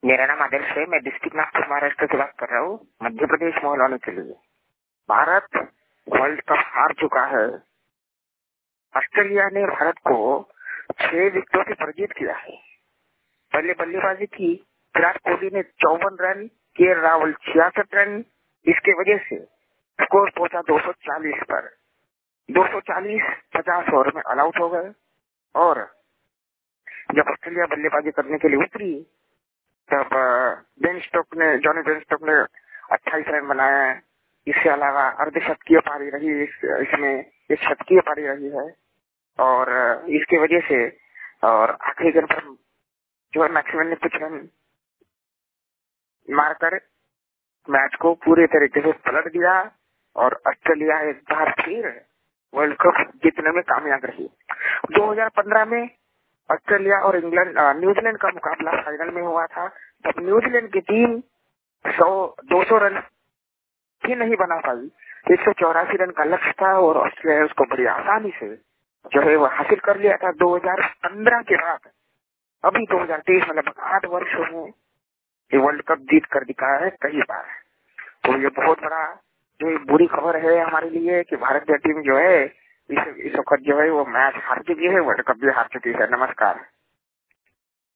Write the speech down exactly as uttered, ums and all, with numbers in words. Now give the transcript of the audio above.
मेरा नाम आदर्श है। मैं डिस्ट्रिक्ट नागपुर महाराष्ट्र से बात कर रहा हूँ। मध्य प्रदेश महिलाओं के लिए भारत वर्ल्ड कप हार चुका है। ऑस्ट्रेलिया ने भारत को छह विकेटों से पराजित किया है। पहले बल्लेबाजी की विराट कोहली ने चौवन रन, के राहुल छियासठ रन। इसके वजह से स्कोर पहुंचा दो सौ चालीस पर। दो सौ चालीस पचास ओवर में ऑल आउट हो गए और जब ऑस्ट्रेलिया बल्लेबाजी करने के लिए उतरी तब बेन स्टोक ने जॉनी बेन स्टोक ने अट्ठाईस रन बनाए। इसके अलावा अर्धशतकीय पारी रही, इस, इसमें एक शतकीय पारी रही है और इसके वजह से और आखिरी गेंद पर जो है मैक्सवेल ने कुछ रन मारकर मैच को पूरे तरीके से पलट दिया और ऑस्ट्रेलिया एक बार फिर वर्ल्ड कप जीतने में कामयाब रही। दो हज़ार पंद्रह में ऑस्ट्रेलिया और इंग्लैंड न्यूजीलैंड का मुकाबला फाइनल में हुआ था। तब न्यूजीलैंड की टीम सौ दो सौ रन भी नहीं बना पाई। एक सौ चौरासी रन का लक्ष्य था और ऑस्ट्रेलिया उसको बड़ी आसानी से जो है वो हासिल कर लिया था। दो हज़ार पंद्रह के बाद अभी दो हज़ार तेईस मतलब आठ वर्षों में ये वर्ल्ड कप जीत कर दिखाया है कई बार। तो ये बहुत बड़ा जो बुरी खबर है हमारे लिए कि भारतीय टीम जो है इस, इस वक्त जो है वो मैच हार चुकी है, वर्ल्ड कप भी हार चुकी है। नमस्कार।